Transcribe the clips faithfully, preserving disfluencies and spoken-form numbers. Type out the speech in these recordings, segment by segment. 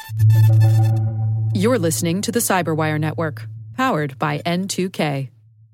You're listening to the Cyberwire Network, powered by N two K.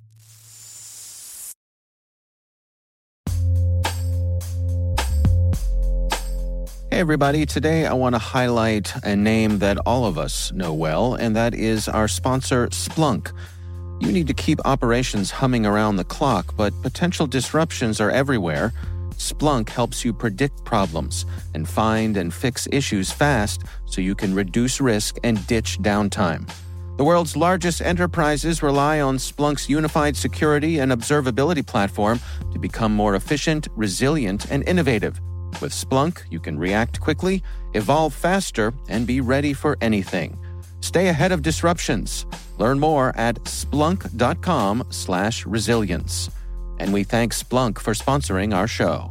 Hey everybody, today I want to highlight a name that all of us know well, and that is our sponsor, Splunk. You need to keep operations humming around the clock, but potential disruptions are everywhere. Splunk helps you predict problems and find and fix issues fast so you can reduce risk and ditch downtime. The world's largest enterprises rely on Splunk's unified security and observability platform to become more efficient, resilient, and innovative. With Splunk, you can react quickly, evolve faster, and be ready for anything. Stay ahead of disruptions. Learn more at splunk.com slash resilience. And we thank Splunk for sponsoring our show.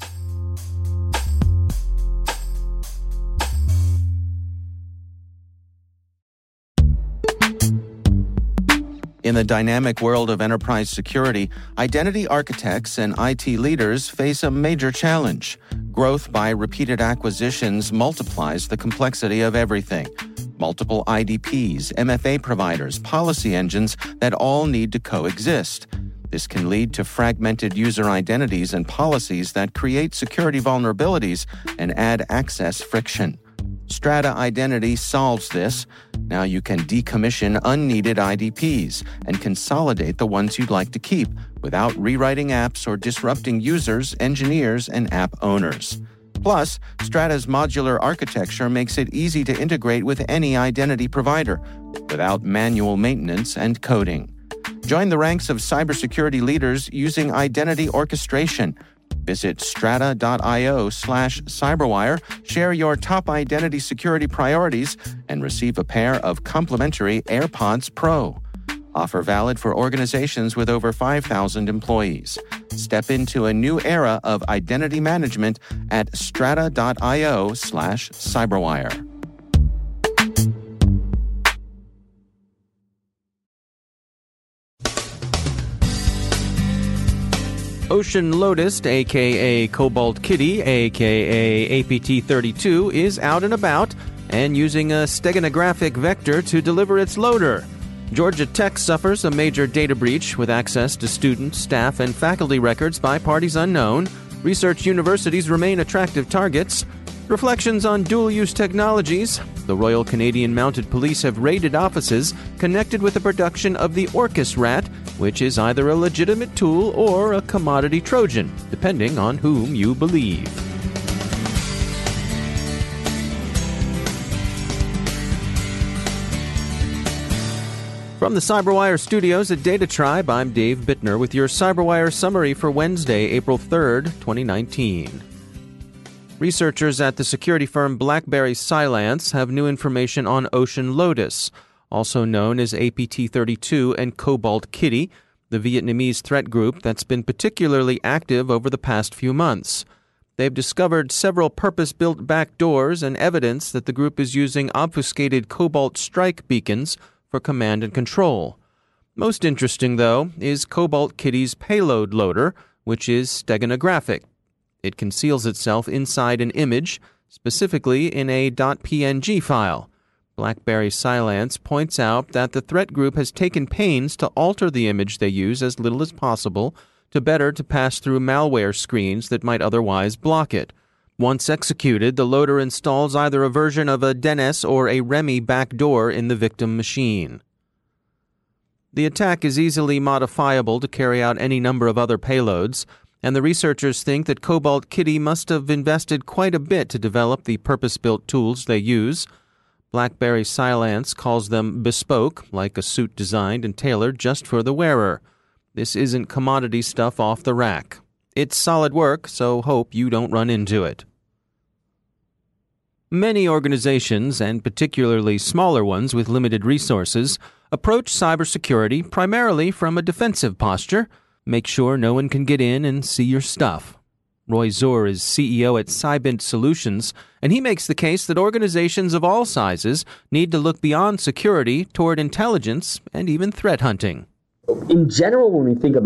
In the dynamic world of enterprise security, identity architects and I T leaders face a major challenge. Growth by repeated acquisitions multiplies the complexity of everything. Multiple I D Ps, M F A providers, policy engines that all need to coexist. This can lead to fragmented user identities and policies that create security vulnerabilities and add access friction. Strata Identity solves this. Now you can decommission unneeded I D Ps and consolidate the ones you'd like to keep without rewriting apps or disrupting users, engineers, and app owners. Plus, Strata's modular architecture makes it easy to integrate with any identity provider without manual maintenance and coding. Join the ranks of cybersecurity leaders using identity orchestration. Visit strata.io slash cyberwire, share your top identity security priorities, and receive a pair of complimentary AirPods Pro. Offer valid for organizations with over five thousand employees. Step into a new era of identity management at strata.io slash cyberwire. Ocean Lotus, a k a. Cobalt Kitty, a k a. A P T thirty-two, is out and about and using a steganographic vector to deliver its loader. Georgia Tech suffers a major data breach with access to student, staff, and faculty records by parties unknown. Research universities remain attractive targets. Reflections on dual-use technologies. The Royal Canadian Mounted Police have raided offices connected with the production of the Orcus rat, which is either a legitimate tool or a commodity Trojan, depending on whom you believe. From the Cyberwire studios at Data Tribe, I'm Dave Bittner with your Cyberwire summary for Wednesday, April third, twenty nineteen. Researchers at the security firm BlackBerry Cylance have new information on Ocean Lotus, also known as A P T thirty-two and Cobalt Kitty, the Vietnamese threat group that's been particularly active over the past few months. They've discovered several purpose-built backdoors and evidence that the group is using obfuscated Cobalt strike beacons for command and control. Most interesting, though, is Cobalt Kitty's payload loader, which is steganographic. It conceals itself inside an image, specifically in a .png file. BlackBerry Cylance points out that the threat group has taken pains to alter the image they use as little as possible to better to pass through malware screens that might otherwise block it. Once executed, the loader installs either a version of a D N S or a R E M I backdoor in the victim machine. The attack is easily modifiable to carry out any number of other payloads, and the researchers think that Cobalt Kitty must have invested quite a bit to develop the purpose-built tools they use. BlackBerry Cylance calls them bespoke, like a suit designed and tailored just for the wearer. This isn't commodity stuff off the rack. It's solid work, so hope you don't run into it. Many organizations, and particularly smaller ones with limited resources, approach cybersecurity primarily from a defensive posture. Make sure no one can get in and see your stuff. Roy Zur is C E O at Cybint Solutions, and he makes the case that organizations of all sizes need to look beyond security toward intelligence and even threat hunting. In general, when we think about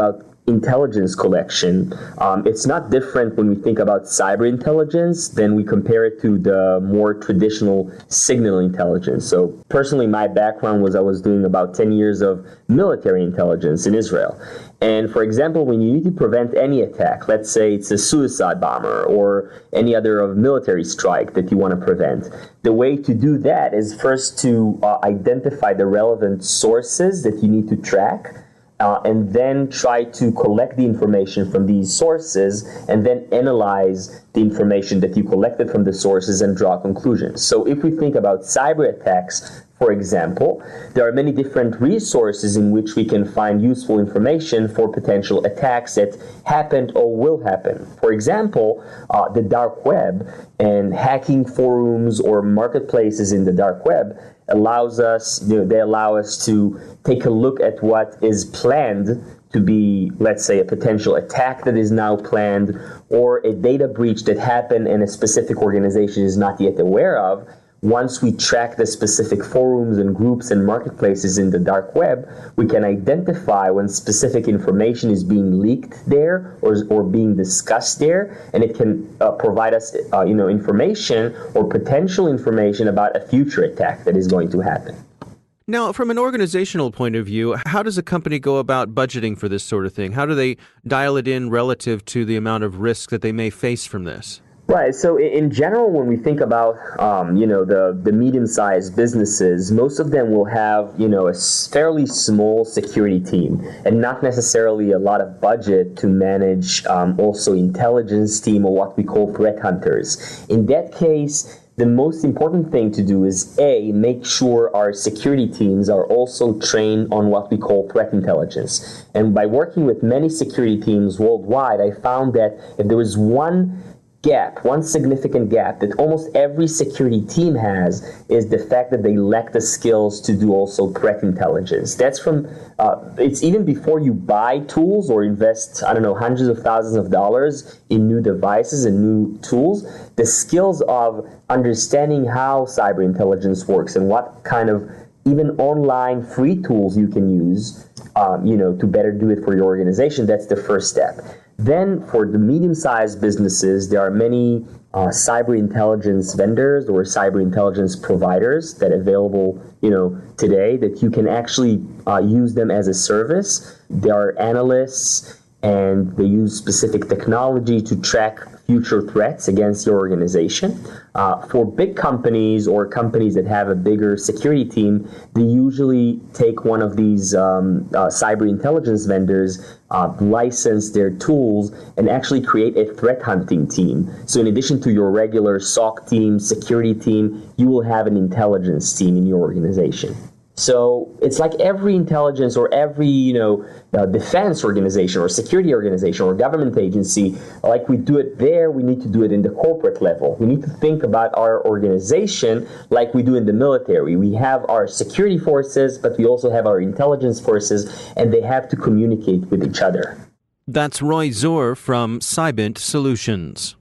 intelligence collection. Um, it's not different when we think about cyber intelligence than we compare it to the more traditional signal intelligence. So personally, my background was I was doing about ten years of military intelligence in Israel. And for example, when you need to prevent any attack, let's say it's a suicide bomber or any other of military strike that you want to prevent, the way to do that is first to uh, identify the relevant sources that you need to track. Uh, and then try to collect the information from these sources and then analyze the information that you collected from the sources and draw conclusions. So if we think about cyber attacks, for example, there are many different resources in which we can find useful information for potential attacks that happened or will happen. For example, uh, the dark web and hacking forums or marketplaces in the dark web allows us, you know, they allow us to take a look at what is planned to be, let's say, a potential attack that is now planned or a data breach that happened and a specific organization is not yet aware of. Once we track the specific forums and groups and marketplaces in the dark web, we can identify when specific information is being leaked there or, or being discussed there, and it can uh, provide us uh, you know, information or potential information about a future attack that is going to happen. Now, from an organizational point of view, how does a company go about budgeting for this sort of thing? How do they dial it in relative to the amount of risk that they may face from this? Right. So in general, when we think about, um, you know, the, the medium-sized businesses, most of them will have, you know, a fairly small security team and not necessarily a lot of budget to manage um, also intelligence team or what we call threat hunters. In that case, the most important thing to do is, A, make sure our security teams are also trained on what we call threat intelligence. And by working with many security teams worldwide, I found that if there was one gap, one significant gap that almost every security team has is the fact that they lack the skills to do also threat intelligence. That's from, uh, it's even before you buy tools or invest, I don't know, hundreds of thousands of dollars in new devices and new tools, the skills of understanding how cyber intelligence works and what kind of even online free tools you can use, um, you know, to better do it for your organization, that's the first step. Then for the medium-sized businesses, there are many uh, cyber intelligence vendors or cyber intelligence providers that are available, you know, today that you can actually uh, use them as a service. There are analysts and they use specific technology to track future threats against your organization. Uh, for big companies or companies that have a bigger security team, they usually take one of these um, uh, cyber intelligence vendors, uh, license their tools, and actually create a threat hunting team. So in addition to your regular S O C team, security team, you will have an intelligence team in your organization. So it's like every intelligence or every, you know, uh, defense organization or security organization or government agency, like we do it there, we need to do it in the corporate level. We need to think about our organization like we do in the military. We have our security forces, but we also have our intelligence forces, and they have to communicate with each other. That's Roy Zur from Cybint Solutions.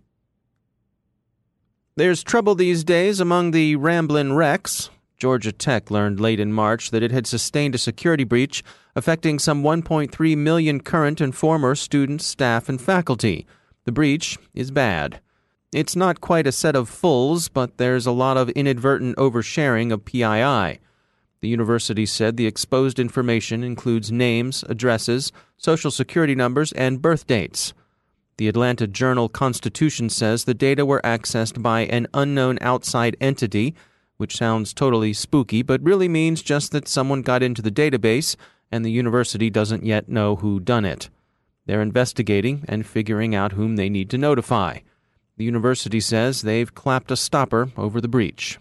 There's trouble these days among the Ramblin' Wrecks. Georgia Tech learned late in March that it had sustained a security breach affecting some one point three million current and former students, staff, and faculty. The breach is bad. It's not quite a set of fulls, but there's a lot of inadvertent oversharing of P I I. The university said the exposed information includes names, addresses, social security numbers, and birth dates. The Atlanta Journal-Constitution says the data were accessed by an unknown outside entity, which sounds totally spooky, but really means just that someone got into the database and the university doesn't yet know who done it. They're investigating and figuring out whom they need to notify. The university says they've clapped a stopper over the breach.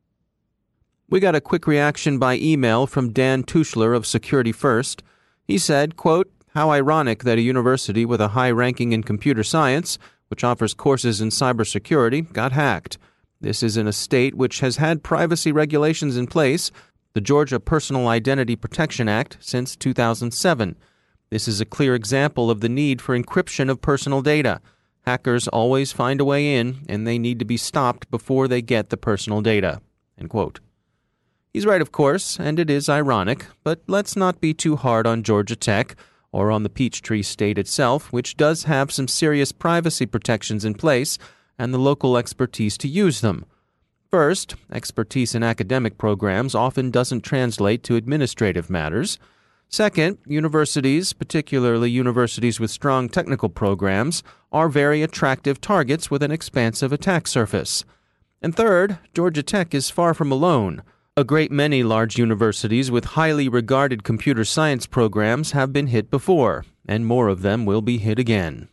We got a quick reaction by email from Dan Tuschler of Security First. He said, quote, "How ironic that a university with a high ranking in computer science, which offers courses in cybersecurity, got hacked. This is in a state which has had privacy regulations in place, the Georgia Personal Identity Protection Act, since two thousand seven. This is a clear example of the need for encryption of personal data. Hackers always find a way in, and they need to be stopped before they get the personal data." End quote. He's right, of course, and it is ironic, but let's not be too hard on Georgia Tech. or on the Peachtree State itself, which does have some serious privacy protections in place and the local expertise to use them. First, expertise in academic programs often doesn't translate to administrative matters. Second, universities, particularly universities with strong technical programs, are very attractive targets with an expansive attack surface. And third, Georgia Tech is far from alone. A great many large universities with highly regarded computer science programs have been hit before, and more of them will be hit again.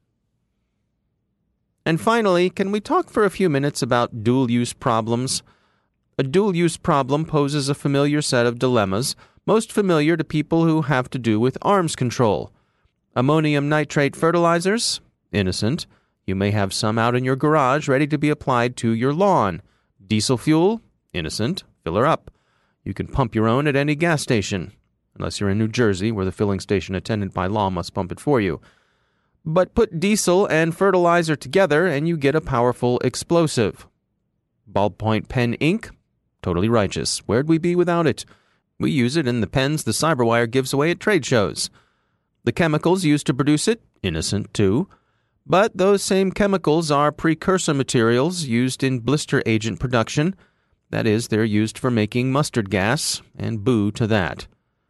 And finally, can we talk for a few minutes about dual-use problems? A dual-use problem poses a familiar set of dilemmas, most familiar to people who have to do with arms control. Ammonium nitrate fertilizers? Innocent. You may have some out in your garage ready to be applied to your lawn. Diesel fuel? Innocent. Fill her up. You can pump your own at any gas station, unless you're in New Jersey, where the filling station attendant by law must pump it for you. But put diesel and fertilizer together and you get a powerful explosive. Ballpoint pen ink? Totally righteous. Where'd we be without it? We use it in the pens the Cyberwire gives away at trade shows. The chemicals used to produce it? Innocent, too. But those same chemicals are precursor materials used in blister agent production. That is, they're used for making mustard gas, and boo to that.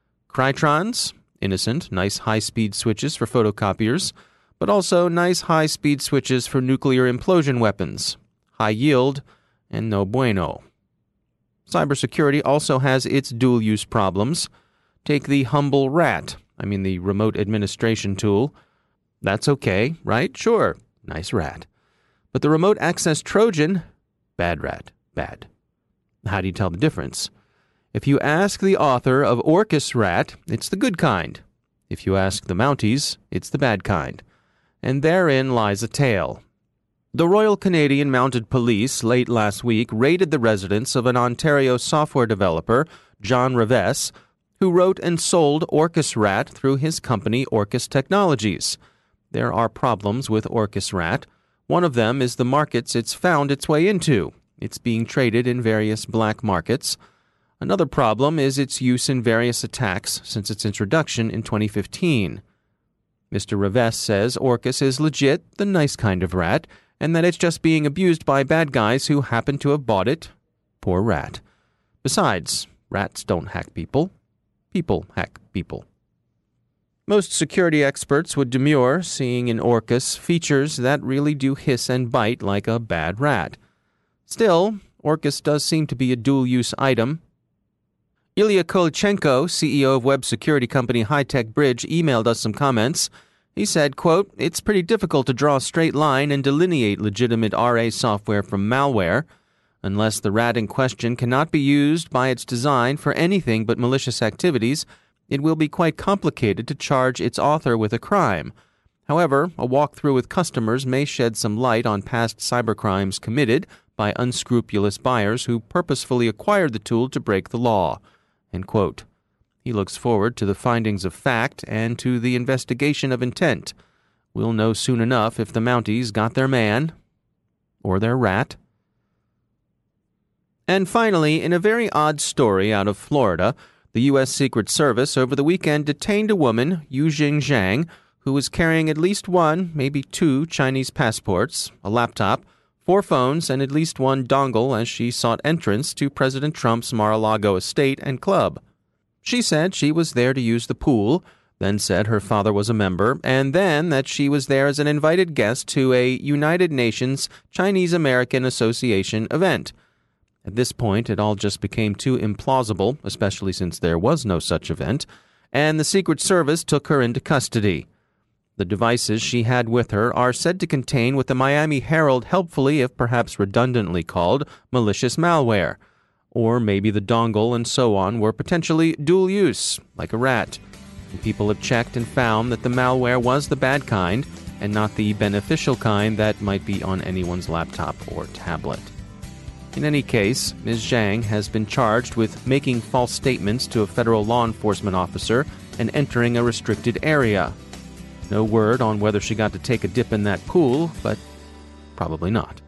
Krytrons? Innocent, nice high-speed switches for photocopiers, but also nice high-speed switches for nuclear implosion weapons. High yield, and no bueno. Cybersecurity also has its dual-use problems. Take the humble rat, I mean the remote administration tool. That's okay, right? Sure, nice rat. But the remote access Trojan? Bad rat, bad. How do you tell the difference? If you ask the author of Orcus Rat, it's the good kind. If you ask the Mounties, it's the bad kind. And therein lies a tale. The Royal Canadian Mounted Police late last week raided the residence of an Ontario software developer, John Rivest, who wrote and sold Orcus Rat through his company Orcus Technologies. There are problems with Orcus Rat. One of them is the markets it's found its way into. It's being traded in various black markets. Another problem is its use in various attacks since its introduction in twenty fifteen. Mister Rivest says Orcus is legit, the nice kind of rat, and that it's just being abused by bad guys who happen to have bought it. Poor rat. Besides, rats don't hack people. People hack people. Most security experts would demur, seeing in Orcus features that really do hiss and bite like a bad rat. Still, Orcus does seem to be a dual-use item. Ilya Kolichenko, C E O of web security company High Tech Bridge, emailed us some comments. He said, quote, "It's pretty difficult to draw a straight line and delineate legitimate R A software from malware. Unless the rat in question cannot be used by its design for anything but malicious activities, it will be quite complicated to charge its author with a crime. However, a walkthrough with customers may shed some light on past cybercrimes committed by unscrupulous buyers who purposefully acquired the tool to break the law." End quote. He looks forward to the findings of fact and to the investigation of intent. We'll know soon enough if the Mounties got their man or their rat. And finally, in a very odd story out of Florida, the U S Secret Service over the weekend detained a woman, Yujing Zhang, who was carrying at least one, maybe two Chinese passports, a laptop, four phones, and at least one dongle as she sought entrance to President Trump's Mar-a-Lago estate and club. She said she was there to use the pool, then said her father was a member, and then that she was there as an invited guest to a United Nations Chinese American Association event. At this point, it all just became too implausible, especially since there was no such event, and the Secret Service took her into custody. The devices she had with her are said to contain what the Miami Herald helpfully, if perhaps redundantly, called malicious malware. Or maybe the dongle and so on were potentially dual use, like a rat. And people have checked and found that the malware was the bad kind and not the beneficial kind that might be on anyone's laptop or tablet. In any case, Miz Zhang has been charged with making false statements to a federal law enforcement officer and entering a restricted area. No word on whether she got to take a dip in that pool, but probably not.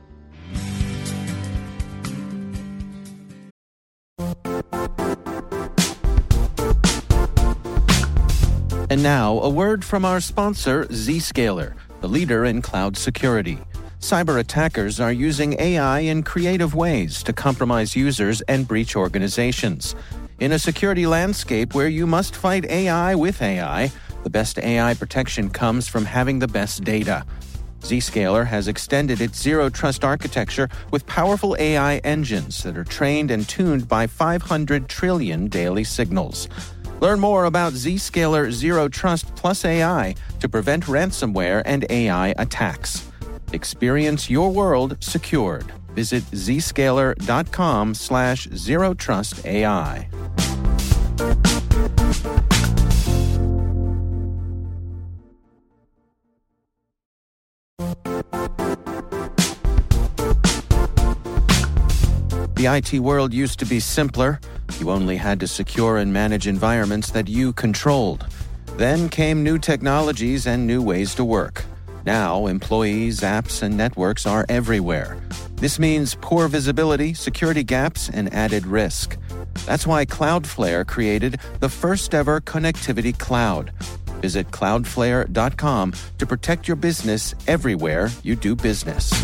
And now, a word from our sponsor, Zscaler, the leader in cloud security. Cyber attackers are using A I in creative ways to compromise users and breach organizations. In a security landscape where you must fight A I with A I, the best A I protection comes from having the best data. Zscaler has extended its Zero Trust architecture with powerful A I engines that are trained and tuned by five hundred trillion daily signals. Learn more about Zscaler Zero Trust Plus A I to prevent ransomware and A I attacks. Experience your world secured. Visit zscaler.com slash zero trust AI. The I T world used to be simpler. You only had to secure and manage environments that you controlled. Then came new technologies and new ways to work. Now, employees, apps, and networks are everywhere. This means poor visibility, security gaps, and added risk. That's why Cloudflare created the first-ever connectivity cloud. Visit cloudflare dot com to protect your business everywhere you do business.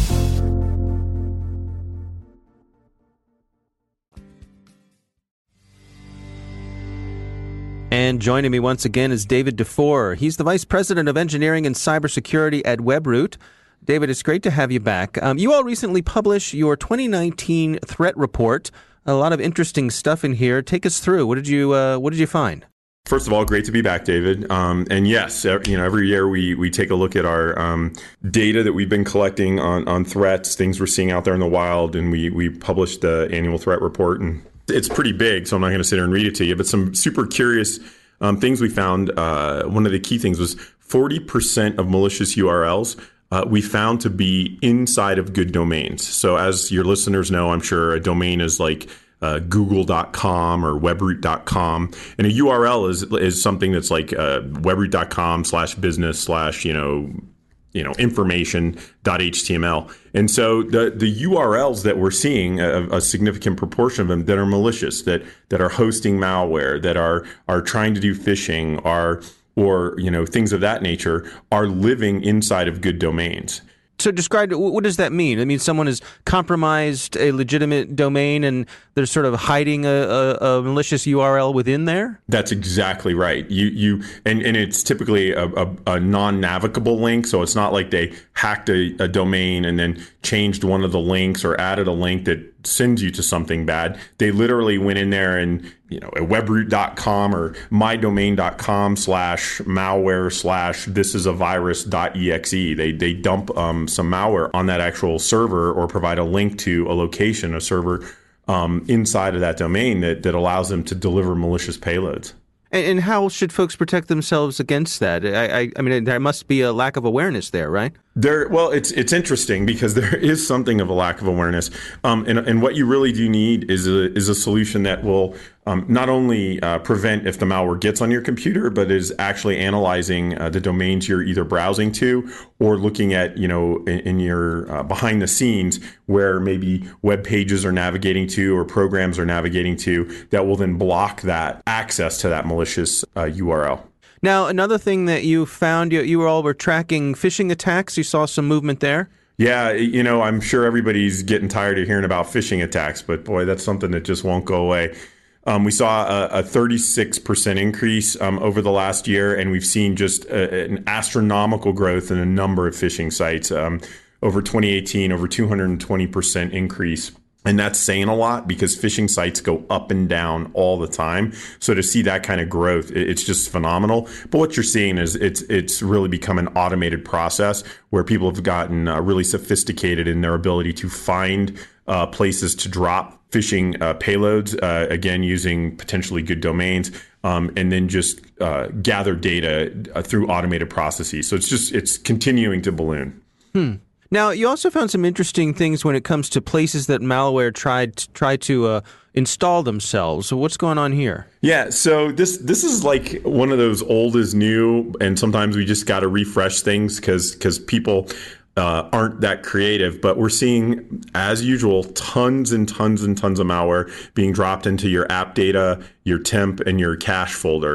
And joining me once again is David Dufour. He's the Vice President of Engineering and Cybersecurity at Webroot. David, it's great to have you back. Um, you all recently published your twenty nineteen threat report. A lot of interesting stuff in here. Take us through. What did you uh, What did you find? First of all, great to be back, David. Um, and yes, you know, every year we we take a look at our um, data that we've been collecting on on threats, things we're seeing out there in the wild, and we we published the annual threat report. And it's pretty big, so I'm not going to sit here and read it to you, but some super curious um, things we found. Uh, one of the key things was forty percent of malicious U R Ls uh, we found to be inside of good domains. So as your listeners know, I'm sure a domain is like uh, google dot com or webroot dot com. And a U R L is is something that's like uh, webroot dot com slash business slash, you know, you know, information.html. And so the, the U R Ls that we're seeing, a, a significant proportion of them that are malicious, that that are hosting malware, that are are trying to do phishing, are or, you know, things of that nature, are living inside of good domains. So describe, what does that mean? I mean, someone has compromised a legitimate domain and they're sort of hiding a, a, a malicious U R L within there? That's exactly right. You you and, and it's typically a, a, a non-navigable link. So it's not like they hacked a, a domain and then changed one of the links or added a link that sends you to something bad. They literally went in there and, you know, at webroot dot com or mydomain dot com slash malware slash this is a virus dot exe. They they dump um, some malware on that actual server or provide a link to a location, a server um, inside of that domain that, that allows them to deliver malicious payloads. And, and how should folks protect themselves against that? I, I, I mean, there must be a lack of awareness there, right? There, well, it's it's interesting because there is something of a lack of awareness, um, and and what you really do need is a is a solution that will um, not only uh, prevent if the malware gets on your computer, but is actually analyzing uh, the domains you're either browsing to or looking at, you know, in, in your uh, behind the scenes where maybe web pages are navigating to or programs are navigating to that will then block that access to that malicious uh, U R L. Now, another thing that you found, you, you all were tracking phishing attacks. You saw some movement there? Yeah, you know, I'm sure everybody's getting tired of hearing about phishing attacks, but boy, that's something that just won't go away. Um, we saw a, a thirty-six percent increase um, over the last year, and we've seen just a, an astronomical growth in a number of phishing sites. Um, over twenty eighteen, over two hundred twenty percent increase. And that's saying a lot because phishing sites go up and down all the time. So to see that kind of growth, it's just phenomenal. But what you're seeing is it's it's really become an automated process where people have gotten uh, really sophisticated in their ability to find uh, places to drop phishing uh, payloads, uh, again, using potentially good domains, um, and then just uh, gather data uh, through automated processes. So it's just it's continuing to balloon. Hmm. Now, you also found some interesting things when it comes to places that malware tried to, try to uh, install themselves. So what's going on here? Yeah, so this this is like one of those old is new, and sometimes we just got to refresh things because because people uh, aren't that creative. But we're seeing, as usual, tons and tons and tons of malware being dropped into your app data, your temp, and your cache folder.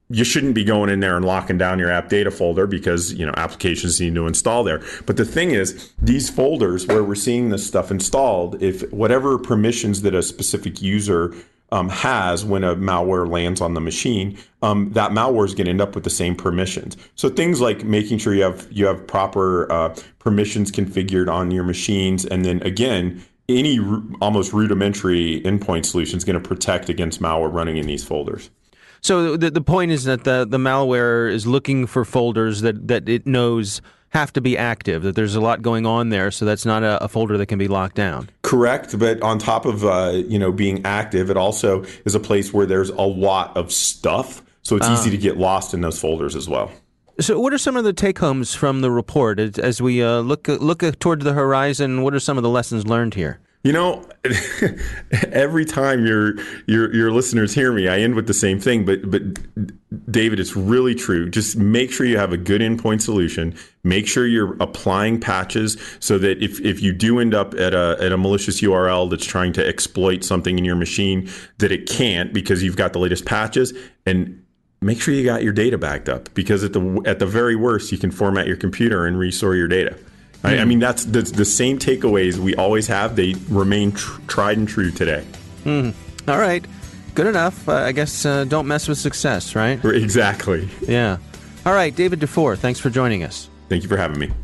you shouldn't be going in there and locking down your app data folder because, you know, applications need to install there. But the thing is, these folders where we're seeing this stuff installed, if whatever permissions that a specific user um, has when a malware lands on the machine, um, that malware is going to end up with the same permissions. So things like making sure you have you have proper uh, permissions configured on your machines, and then again, any r- almost rudimentary endpoint solution is going to protect against malware running in these folders. So the the point is that the, the malware is looking for folders that, that it knows have to be active, that there's a lot going on there, so that's not a, a folder that can be locked down. Correct, but on top of uh, you know being active, it also is a place where there's a lot of stuff, so it's uh. easy to get lost in those folders as well. So what are some of the take-homes from the report as, as we uh, look look toward the horizon? What are some of the lessons learned here? You know, every time your your your listeners hear me, I end with the same thing. But but David, it's really true. Just make sure you have a good endpoint solution. Make sure you're applying patches so that if, if you do end up at a at a malicious U R L that's trying to exploit something in your machine, that it can't because you've got the latest patches. And make sure you got your data backed up, because at the at the very worst, you can format your computer and restore your data. I, I mean, that's the, the same takeaways we always have. They remain tr- tried and true today. Mm. All right. Good enough. Uh, I guess uh, don't mess with success, right? Exactly. Yeah. All right. David Dufour, thanks for joining us. Thank you for having me.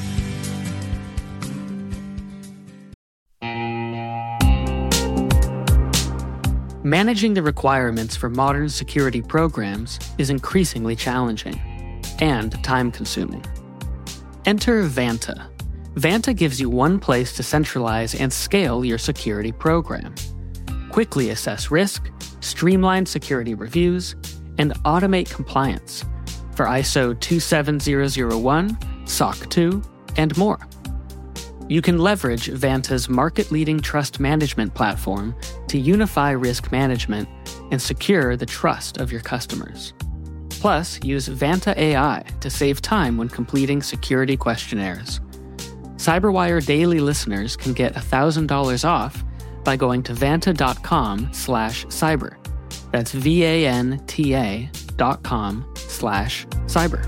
Managing the requirements for modern security programs is increasingly challenging and time-consuming. Enter Vanta. Vanta gives you one place to centralize and scale your security program. Quickly assess risk, streamline security reviews, and automate compliance for I S O two seven zero zero one, S O C two, and more. You can leverage Vanta's market-leading trust management platform to unify risk management and secure the trust of your customers. Plus, use Vanta A I to save time when completing security questionnaires. CyberWire Daily listeners can get one thousand dollars off by going to vanta.com slash cyber. That's V-A-N-T-A dot com slash cyber.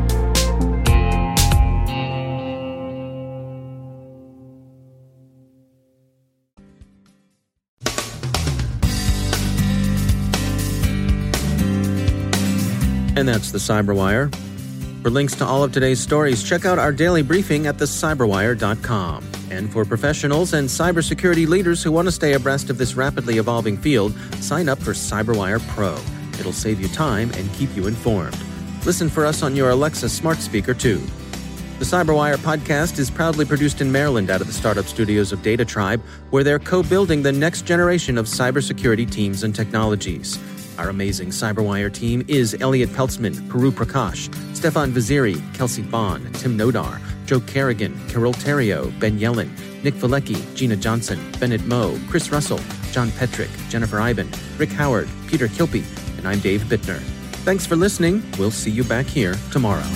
And that's the CyberWire. For links to all of today's stories, check out our daily briefing at the cyberwire dot com. And for professionals and cybersecurity leaders who want to stay abreast of this rapidly evolving field, sign up for CyberWire Pro. It'll save you time and keep you informed. Listen for us on your Alexa smart speaker, too. The CyberWire podcast is proudly produced in Maryland out of the startup studios of Data Tribe, where they're co-building the next generation of cybersecurity teams and technologies. Our amazing CyberWire team is Elliot Peltzman, Puru Prakash, Stefan Vaziri, Kelsey Bond, Tim Nodar, Joe Kerrigan, Carol Terrio, Ben Yellen, Nick Valecki, Gina Johnson, Bennett Moe, Chris Russell, John Petrick, Jennifer Iben, Rick Howard, Peter Kilpie, and I'm Dave Bittner. Thanks for listening. We'll see you back here tomorrow.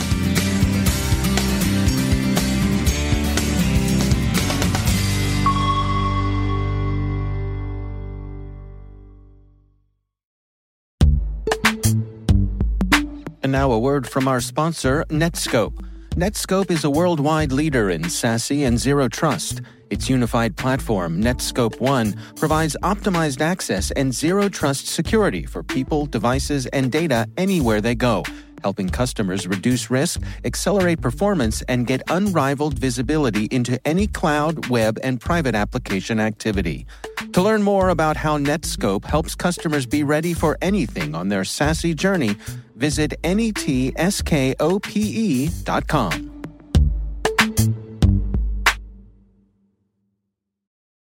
And now a word from our sponsor, Netskope. Netskope is a worldwide leader in SASE and Zero Trust. Its unified platform, Netskope One, provides optimized access and Zero Trust security for people, devices, and data anywhere they go, helping customers reduce risk, accelerate performance, and get unrivaled visibility into any cloud, web, and private application activity. To learn more about how Netskope helps customers be ready for anything on their SASE journey, visit netskope dot com.